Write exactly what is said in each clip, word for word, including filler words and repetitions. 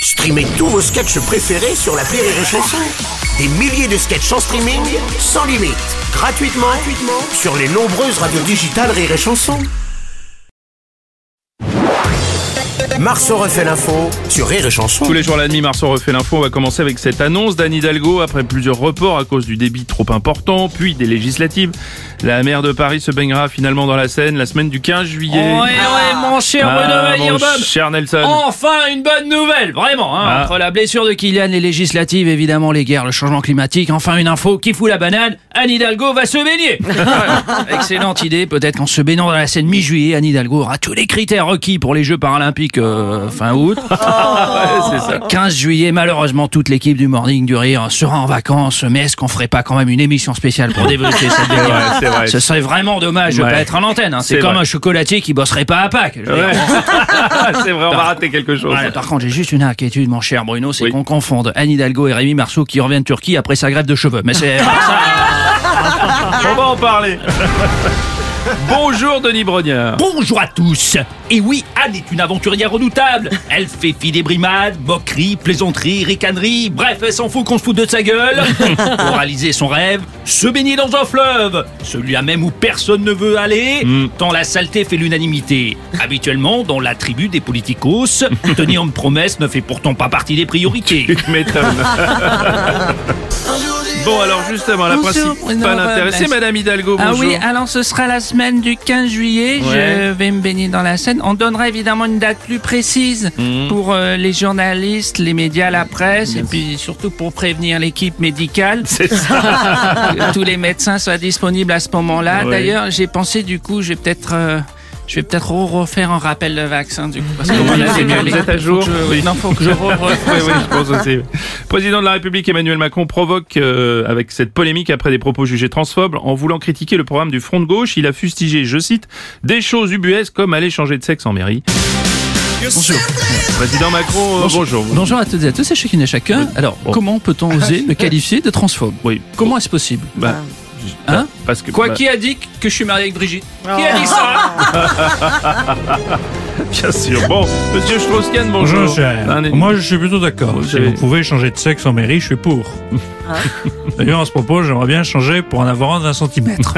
Streamez tous vos sketchs préférés sur l'appli Rire et Chanson. Des milliers de sketchs en streaming, sans limite, gratuitement, gratuitement sur les nombreuses radios digitales Rire et Chanson. Marceau refait l'info sur Rire et Chanson. Tous les jours à la demi, Marceau refait l'info. On va commencer avec cette annonce d'Anne Hidalgo. Après plusieurs reports à cause du débit trop important, puis des législatives, la maire de Paris se baignera finalement dans la Seine la semaine du quinze juillet. Oh, ouais, ouais, mon cher ah, Bruno mon Bob. cher Nelson. Enfin une bonne nouvelle, vraiment. Hein, ah. Entre la blessure de Kylian, les législatives, évidemment les guerres, le changement climatique, enfin une info qui fout la banane. Anne Hidalgo va se baigner. Excellente idée. Peut-être qu'en se baignant dans la Seine mi-juillet, Anne Hidalgo aura tous les critères requis pour les Jeux paralympiques euh, fin août. Oh. Ouais, c'est ça. quinze juillet, malheureusement, toute l'équipe du Morning du Rire sera en vacances. Mais est-ce qu'on ferait pas quand même une émission spéciale pour développer cette baignade? Ouais, c'est vrai. Ce serait vraiment dommage de Ouais. pas être à l'antenne. Hein. C'est, C'est comme vrai. un chocolatier qui bosserait pas à Pâques. Je veux Ouais. dire. C'est vrai, on va rater quelque chose. Ouais, par contre, j'ai juste une inquiétude, mon cher Bruno, c'est Oui. qu'on confonde Anne Hidalgo et Rémi Marceau qui revient de Turquie après sa greffe de cheveux. Mais c'est pas ça. On va en parler. Bonjour Denis Brognard. Bonjour à tous. Et oui, Anne est une aventurière redoutable. Elle fait fi des brimades, moqueries, plaisanteries, ricaneries. Bref, elle s'en fout qu'on se foute de sa gueule. Pour réaliser son rêve, se baigner dans un fleuve. Celui-là même où personne ne veut aller, Mm. tant la saleté fait l'unanimité. Habituellement, dans la tribu des politicos, tenir une promesse ne fait pourtant pas partie des priorités. Tu m'étonnes. Bon, alors justement, la Bonjour, principale Bruno intéressée, Robles. Madame Hidalgo, Ah bonjour. oui, alors ce sera la semaine du quinze juillet, Ouais. je vais me baigner dans la Seine. On donnera évidemment une date plus précise Mhm. pour euh, les journalistes, les médias, la presse, et puis surtout pour prévenir l'équipe médicale. C'est ça. Que tous les médecins soient disponibles à ce moment-là. Ouais. D'ailleurs, j'ai pensé du coup, je vais peut-être... euh, je vais peut-être refaire un rappel de vaccin du coup. Parce que Oui, voilà, c'est les- bien, les- vous êtes à faut jour que je- Oui. Non, faut que je re- re- Oui, oui, je pense aussi. Président de la République Emmanuel Macron provoque euh, avec cette polémique après des propos jugés transphobes en voulant critiquer le programme du Front de gauche. Il a fustigé, je cite, des choses ubuesques comme aller changer de sexe en mairie. Bonjour. Président Macron, euh, bonjour. Bonjour à toutes et à tous et chacune et chacun. Oui. Alors, Bon. comment peut-on oser le qualifier de transphobe? Oui. Comment est-ce possible? Bah, Hein parce que Quoi, bah, qui a dit que je suis marié avec Brigitte? Qui a dit ça? bien sûr. Bon, Monsieur Strauss-Kahn, bonjour. Bonjour cher. Un- Moi je suis plutôt d'accord. Vous Si avez- vous pouvez changer de sexe en mairie, je suis pour. D'ailleurs à ce propos, j'aimerais bien changer pour en avoir un d'un centimètre.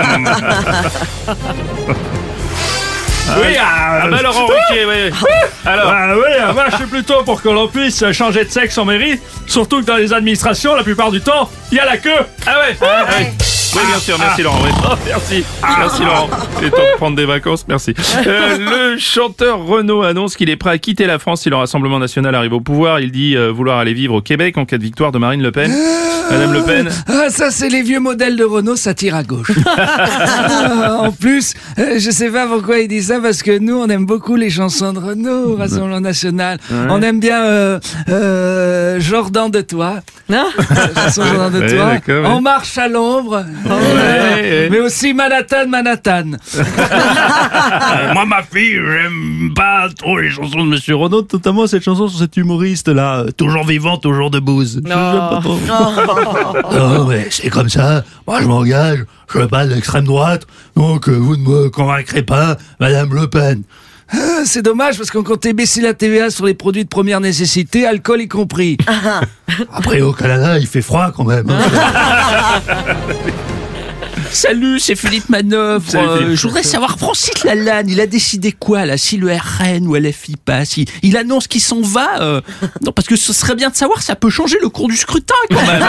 Oui, Ah bah Laurent Ruquier, oui. Alors, Ah oui, moi je suis plutôt pour que l'on puisse changer de sexe en mairie, surtout que dans les administrations, la plupart du temps, il y a la queue. ah ouais, ah oui. Oui, bien sûr, merci Laurent. Oui. Oh, merci, merci Laurent. Il est temps de prendre des vacances, merci. Euh, le chanteur Renaud annonce qu'il est prêt à quitter la France si le Rassemblement National arrive au pouvoir. Il dit euh, vouloir aller vivre au Québec en cas de victoire de Marine Le Pen. Madame Le Pen. Ah, ça, c'est les vieux modèles de Renault, ça tire à gauche. Ah, en plus, euh, je sais pas pourquoi il dit ça, parce que nous, on aime beaucoup les chansons de Renault, Rassemblement National. On aime bien euh, euh, Jordan de toi. Non Chanson Jordan de Ouais, toi. d'accord, ouais. En marche à l'ombre. Ouais, ouais. Mais aussi Manhattan, Manhattan. Moi ma fille, j'aime pas trop les chansons de Monsieur Renaud, notamment cette chanson sur cet humoriste là, toujours vivant, toujours debout. Je- j'aime pas trop. Non, mais c'est comme ça. Moi, je m'engage. Je veux pas de l'extrême droite. Donc, euh, vous ne me convaincrez pas, Madame Le Pen. Ah, c'est dommage, parce qu'on comptait baisser la T V A sur les produits de première nécessité, alcool y compris. Après, au Canada, il fait froid quand même. hein. Salut, c'est Philippe Manœuvre. Salut, Euh, Philippe. je voudrais savoir, Francis Lalanne, il a décidé quoi là? Si le R N ou L F I passe, il, il annonce qu'il s'en va euh, Non, parce que ce serait bien de savoir, ça peut changer le cours du scrutin quand même.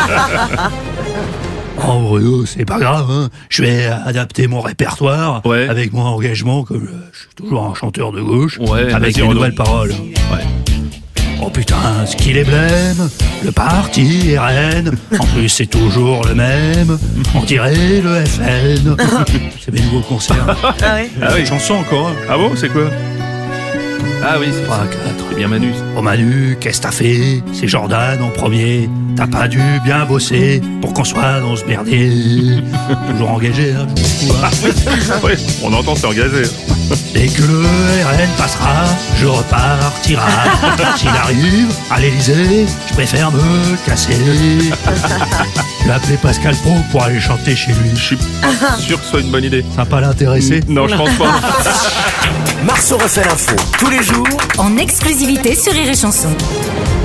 Oh Bruno, c'est pas grave, hein. Je vais adapter mon répertoire Ouais. avec mon engagement, comme euh, je suis toujours un chanteur de gauche, Ouais, avec vas-y, des Renaud. nouvelles paroles. Ouais. Oh putain, ce qu'il est blême, le parti R N, en plus c'est toujours le même, on dirait le F N. C'est mes nouveaux concerts. Ah oui. Chanson encore, hein. Ah bon, c'est quoi? Ah oui, c'est trois, quatre. c'est bien Manu. Oh Manu, qu'est-ce que t'as fait? C'est Jordan en premier. T'as pas dû bien bosser pour qu'on soit dans ce merdier. Toujours engagé, hein, je m'en fous, hein. Oui, on entend, c'est engagé. Dès que le R N passera, je repartira. S'il arrive à l'Élysée, je préfère me casser. Je vais appeler Pascal Pro pour aller chanter chez lui. Je suis pas sûr que ce soit une bonne idée. Ça va pas l'intéresser? Non, je pense pas. Marceau refait l'info tous les jours En exclusivité sur Rire et Chanson.